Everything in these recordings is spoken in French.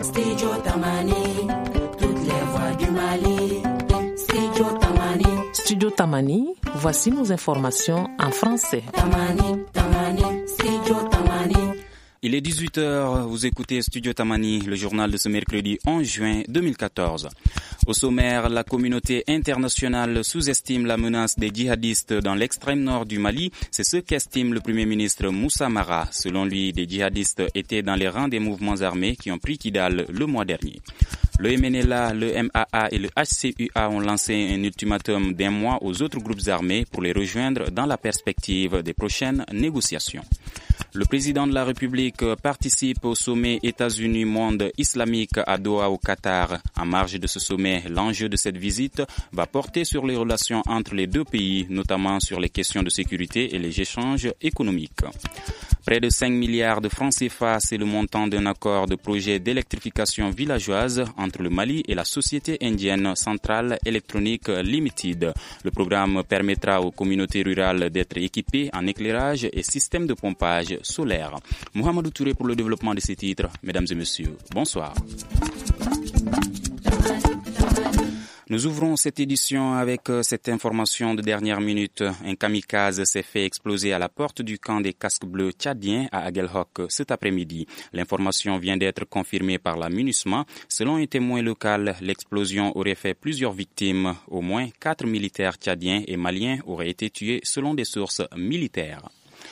Studio Tamani, toutes les voix du Mali. Studio Tamani. Studio Tamani, voici nos informations en français. Tamani, Tamani, Studio Tamani. Il est 18h, vous écoutez Studio Tamani, le journal de ce mercredi 11 juin 2014. Au sommaire, la communauté internationale sous-estime la menace des djihadistes dans l'extrême nord du Mali. C'est ce qu'estime le Premier ministre Moussa Mara. Selon lui, des djihadistes étaient dans les rangs des mouvements armés qui ont pris Kidal le mois dernier. Le MNLA, le MAA et le HCUA ont lancé un ultimatum d'1 mois aux autres groupes armés pour les rejoindre dans la perspective des prochaines négociations. Le président de la République participe au sommet États-Unis-Monde islamique à Doha au Qatar. En marge de ce sommet, l'enjeu de cette visite va porter sur les relations entre les deux pays, notamment sur les questions de sécurité et les échanges économiques. Près de 5 milliards de francs CFA, c'est le montant d'un accord de projet d'électrification villageoise entre le Mali et la société indienne Central Electronic Limited. Le programme permettra aux communautés rurales d'être équipées en éclairage et système de pompage solaire. Mohamedou Touré pour le développement de ces titres. Mesdames et messieurs, bonsoir. Nous ouvrons cette édition avec cette information de dernière minute. Un kamikaze s'est fait exploser à la porte du camp des casques bleus tchadiens à Aguelhok cet après-midi. L'information vient d'être confirmée par la MINUSMA. Selon un témoin local, l'explosion aurait fait plusieurs victimes. Au moins 4 militaires tchadiens et maliens auraient été tués selon des sources militaires.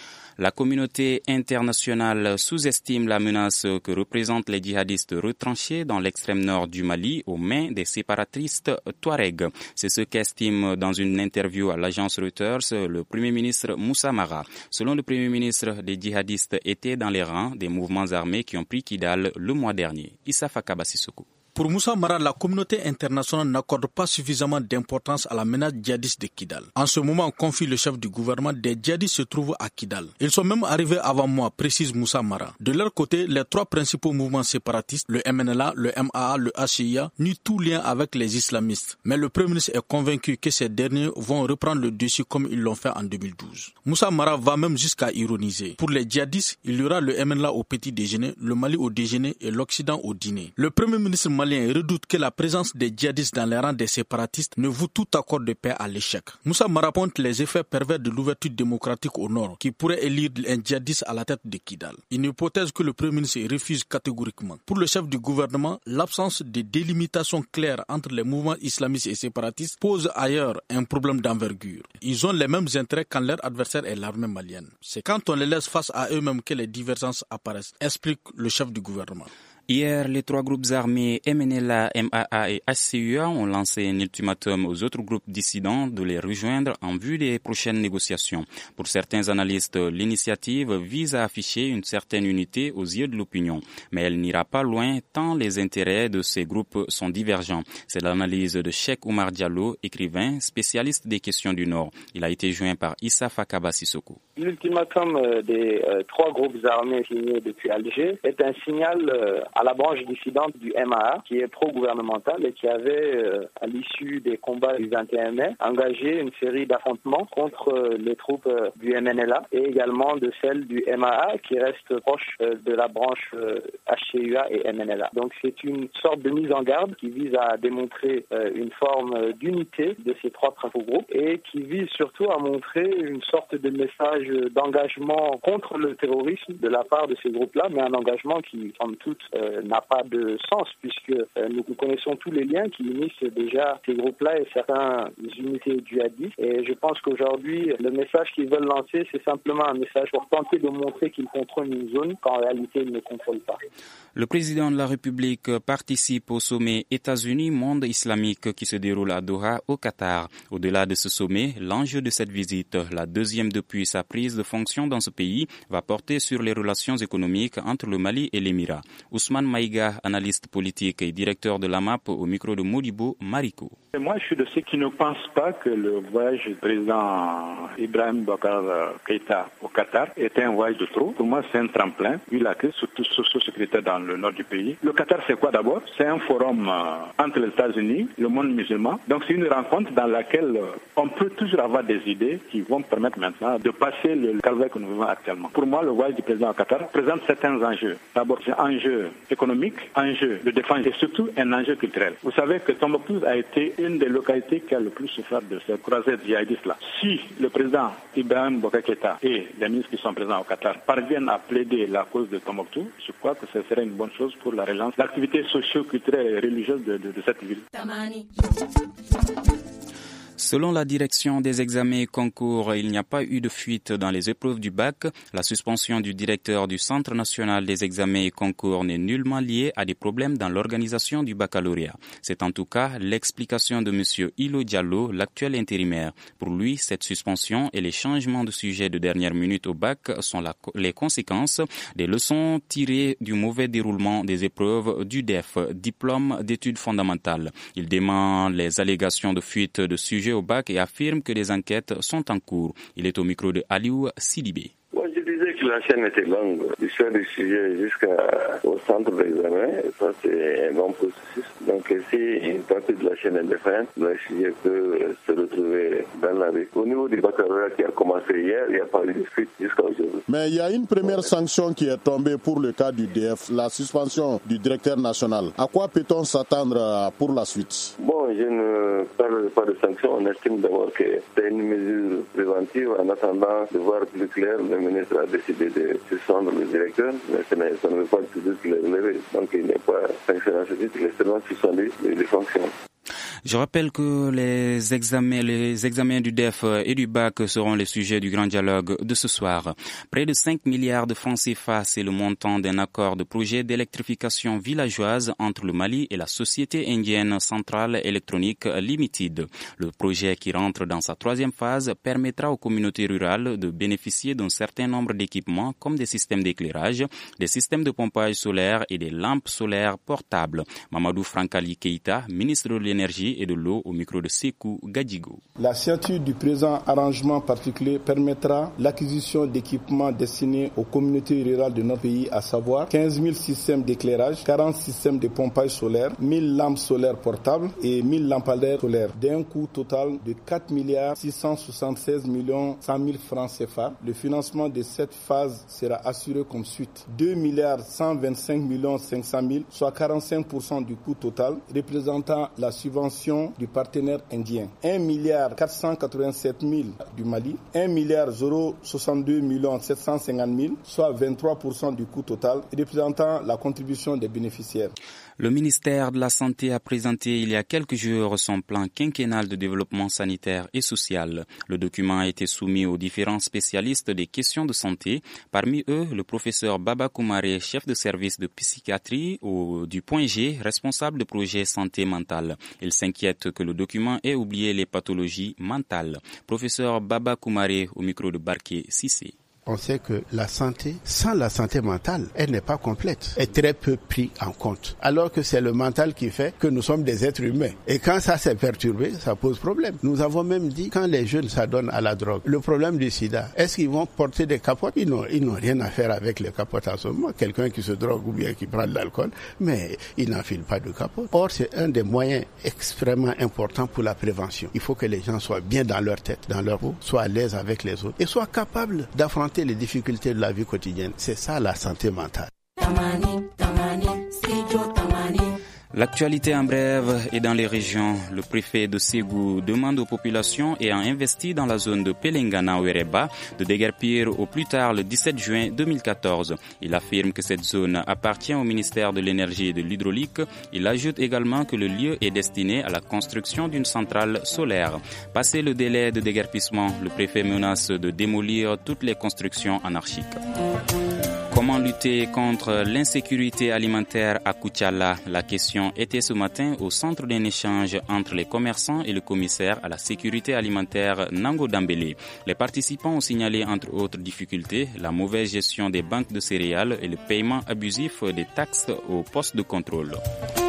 La communauté internationale sous-estime la menace que représentent les djihadistes retranchés dans l'extrême nord du Mali aux mains des séparatistes Touaregs. C'est ce qu'estime dans une interview à l'agence Reuters le Premier ministre Moussa Mara. Selon le Premier ministre, les djihadistes étaient dans les rangs des mouvements armés qui ont pris Kidal le mois dernier. Issa Fakaba Sissoko. Pour Moussa Mara, la communauté internationale n'accorde pas suffisamment d'importance à la menace djihadiste de Kidal. En ce moment, confie le chef du gouvernement, des djihadistes se trouvent à Kidal. Ils sont même arrivés avant moi, précise Moussa Mara. De leur côté, les 3 principaux mouvements séparatistes, le MNLA, le MAA, le HCIA, nient tout lien avec les islamistes. Mais le Premier ministre est convaincu que ces derniers vont reprendre le dessus comme ils l'ont fait en 2012. Moussa Mara va même jusqu'à ironiser. Pour les djihadistes, il y aura le MNLA au petit déjeuner, le Mali au déjeuner et l'Occident au dîner. Le Premier ministre malien redoute que la présence des djihadistes dans les rangs des séparatistes ne voue tout accord de paix à l'échec. Moussa Mara pointe les effets pervers de l'ouverture démocratique au nord qui pourrait élire un djihadiste à la tête de Kidal. Une hypothèse que le Premier ministre refuse catégoriquement. Pour le chef du gouvernement, l'absence de délimitation claire entre les mouvements islamistes et séparatistes pose ailleurs un problème d'envergure. Ils ont les mêmes intérêts quand leur adversaire est l'armée malienne. C'est quand on les laisse face à eux-mêmes que les divergences apparaissent, explique le chef du gouvernement. Hier, les 3 groupes armés MNLA, MAA et HCUA ont lancé un ultimatum aux autres groupes dissidents de les rejoindre en vue des prochaines négociations. Pour certains analystes, l'initiative vise à afficher une certaine unité aux yeux de l'opinion. Mais elle n'ira pas loin tant les intérêts de ces groupes sont divergents. C'est l'analyse de Cheikh Oumar Diallo, écrivain, spécialiste des questions du Nord. Il a été joint par Issa Fakaba Sissoko. L'ultimatum des 3 groupes armés signés depuis Alger est un signal à la branche dissidente du MAA, qui est pro-gouvernementale et qui avait, à l'issue des combats du 21 mai, engagé une série d'affrontements contre les troupes du MNLA et également de celles du MAA, qui reste proche de la branche HCUA et MNLA. Donc c'est une sorte de mise en garde qui vise à démontrer une forme d'unité de ces 3 principaux groupes et qui vise surtout à montrer une sorte de message d'engagement contre le terrorisme de la part de ces groupes-là, mais un engagement qui, en toute, n'a pas de sens puisque nous connaissons tous les liens qui unissent déjà ces groupes-là et certaines unités djihadistes. Et je pense qu'aujourd'hui, le message qu'ils veulent lancer, c'est simplement un message pour tenter de montrer qu'ils contrôlent une zone qu'en réalité ils ne contrôlent pas. Le président de la République participe au sommet États-Unis-Monde islamique qui se déroule à Doha, au Qatar. Au-delà de ce sommet, l'enjeu de cette visite, la deuxième depuis sa prise de fonction dans ce pays, va porter sur les relations économiques entre le Mali et l'Émirat. Ousmane Maïga, analyste politique et directeur de l'AMAP au micro de Modibo Mariko. Et moi, je suis de ceux qui ne pensent pas que le voyage du président Ibrahim Boubacar Keïta au Qatar était un voyage de trop. Pour moi, c'est un tremplin, vu la crise, surtout socio-sécuritaire dans le nord du pays. Le Qatar, c'est quoi d'abord? C'est un forum entre les États-Unis, le monde musulman. Donc, c'est une rencontre dans laquelle on peut toujours avoir des idées qui vont permettre maintenant de passer le calvaire que nous vivons actuellement. Pour moi, le voyage du président au Qatar présente certains enjeux. D'abord, c'est un enjeu économique, enjeu de défense et surtout un enjeu culturel. Vous savez que Tombouctou a été une des localités qui a le plus souffert de ces croisades djihadistes-là. Si le président Ibrahim Boubacar Keïta et les ministres qui sont présents au Qatar parviennent à plaider la cause de Tombouctou, je crois que ce serait une bonne chose pour la relance, l'activité socio-culturelle et religieuse de cette ville. Selon la direction des examens et concours, il n'y a pas eu de fuite dans les épreuves du bac. La suspension du directeur du Centre national des examens et concours n'est nullement liée à des problèmes dans l'organisation du baccalauréat. C'est en tout cas l'explication de M. Ilo Diallo, l'actuel intérimaire. Pour lui, cette suspension et les changements de sujet de dernière minute au bac sont les conséquences des leçons tirées du mauvais déroulement des épreuves du DEF, diplôme d'études fondamentales. Il dément les allégations de fuite de sujets au bac et affirme que des enquêtes sont en cours. Il est au micro de Aliou Sidibé. Je disais que la chaîne était longue, du choix du sujet jusqu'au centre d'examen, et ça c'est un bon processus. Donc si une partie de la chaîne est défaillante, le sujet peut se retrouver dans la rue. Au niveau du baccalauréat qui a commencé hier, il n'y a pas eu de fuite jusqu'à aujourd'hui. Mais il y a une première sanction qui est tombée pour le cas du DF, la suspension du directeur national. À quoi peut-on s'attendre pour la suite? Bon, je ne parle pas de sanction. On estime d'abord que c'est une mesure préventive en attendant de voir plus clair. Le ministre a décidé de suspendre le directeur, mais ça ne veut pas dire qu'il est relevé. Donc il n'est pas sanctionné à ce titre, il est seulement suspendu de fonction. Je rappelle que les examens du DEF et du bac seront les sujets du grand dialogue de ce soir. Près de 5 milliards de francs CFA, c'est le montant d'un accord de projet d'électrification villageoise entre le Mali et la société indienne Centrale Électronique Limited. Le projet qui rentre dans sa 3e phase permettra aux communautés rurales de bénéficier d'un certain nombre d'équipements comme des systèmes d'éclairage, des systèmes de pompage solaire et des lampes solaires portables. Mamadou Frankali Keïta, ministre de l'Énergie et de l'eau au micro de Sekou Gadjigo. La signature du présent arrangement particulier permettra l'acquisition d'équipements destinés aux communautés rurales de notre pays, à savoir 15 000 systèmes d'éclairage, 40 systèmes de pompage solaire, 1000 lampes solaires portables et 1000 lampadaires solaires, d'un coût total de 4 676 100 000 francs CFA. Le financement de cette phase sera assuré comme suite. 2 125 500 000, soit 45% du coût total, représentant la subvention du partenaire indien. 1 487 000 du Mali, 1 062 750 000, soit 23% du coût total, représentant la contribution des bénéficiaires. Le ministère de la Santé a présenté il y a quelques jours son plan quinquennal de développement sanitaire et social. Le document a été soumis aux différents spécialistes des questions de santé. Parmi eux, le professeur Baba Koumaré, chef de service de psychiatrie du Point G, responsable de projet santé mentale. Il s'inquiète que le document ait oublié les pathologies mentales. Professeur Baba Koumaré au micro de Barké Sissé. On sait que la santé, sans la santé mentale, elle n'est pas complète, est très peu prise en compte. Alors que c'est le mental qui fait que nous sommes des êtres humains. Et quand ça s'est perturbé, ça pose problème. Nous avons même dit, quand les jeunes s'adonnent à la drogue, le problème du sida, est-ce qu'ils vont porter des capotes? Ils n'ont rien à faire avec les capotes en ce moment. Quelqu'un qui se drogue ou bien qui prend de l'alcool, mais il n'enfile pas de capote. Or, c'est un des moyens extrêmement importants pour la prévention. Il faut que les gens soient bien dans leur tête, dans leur peau, soient à l'aise avec les autres et soient capables d'affronter les difficultés de la vie quotidienne. C'est ça la santé mentale. L'actualité en bref est dans les régions. Le préfet de Ségou demande aux populations ayant investi dans la zone de Pelengana-Wereba de déguerpir au plus tard le 17 juin 2014. Il affirme que cette zone appartient au ministère de l'Énergie et de l'Hydraulique. Il ajoute également que le lieu est destiné à la construction d'une centrale solaire. Passé le délai de déguerpissement, le préfet menace de démolir toutes les constructions anarchiques. Comment lutter contre l'insécurité alimentaire à Koutiala? La question était ce matin au centre d'un échange entre les commerçants et le commissaire à la sécurité alimentaire Nango Dambélé. Les participants ont signalé entre autres difficultés la mauvaise gestion des banques de céréales et le paiement abusif des taxes au poste de contrôle.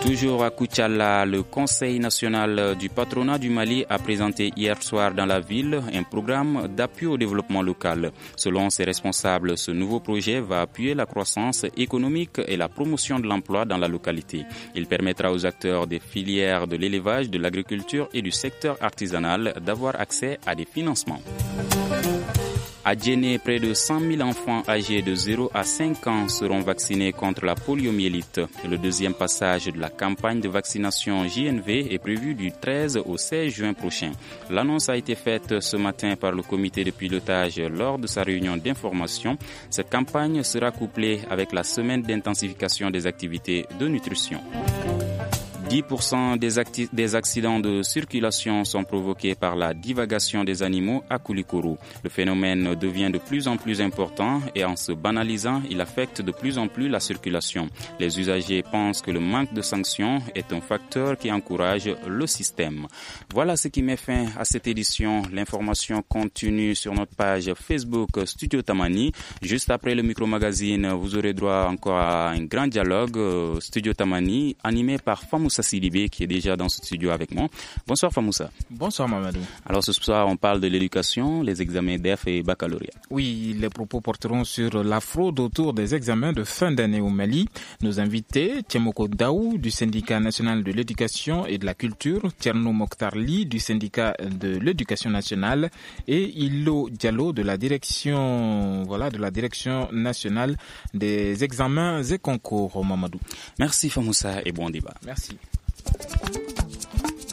Toujours à Koutiala, le Conseil national du patronat du Mali a présenté hier soir dans la ville un programme d'appui au développement local. Selon ses responsables, ce nouveau projet va appuyer la croissance économique et la promotion de l'emploi dans la localité. Il permettra aux acteurs des filières de l'élevage, de l'agriculture et du secteur artisanal d'avoir accès à des financements. À Djenné, près de 100 000 enfants âgés de 0 à 5 ans seront vaccinés contre la poliomyélite. Le deuxième passage de la campagne de vaccination JNV est prévu du 13 au 16 juin prochain. L'annonce a été faite ce matin par le comité de pilotage lors de sa réunion d'information. Cette campagne sera couplée avec la semaine d'intensification des activités de nutrition. 10% des accidents de circulation sont provoqués par la divagation des animaux à Koulikoro. Le phénomène devient de plus en plus important et en se banalisant, il affecte de plus en plus la circulation. Les usagers pensent que le manque de sanctions est un facteur qui encourage le système. Voilà ce qui met fin à cette édition. L'information continue sur notre page Facebook Studio Tamani. Juste après le micro-magazine, vous aurez droit encore à un grand dialogue Studio Tamani animé par Famoussa Sidibé qui est déjà dans ce studio avec moi. Bonsoir Famoussa. Bonsoir Mamadou. Alors ce soir on parle de l'éducation, les examens DEF et baccalauréat. Oui, les propos porteront sur la fraude autour des examens de fin d'année au Mali. Nos invités, Tiemoko Daou du syndicat national de l'éducation et de la culture, Tierno Mokhtarli du syndicat de l'éducation nationale et Ilo Diallo de la direction nationale des examens et concours au Mamadou. Merci Famoussa et bon débat. Merci.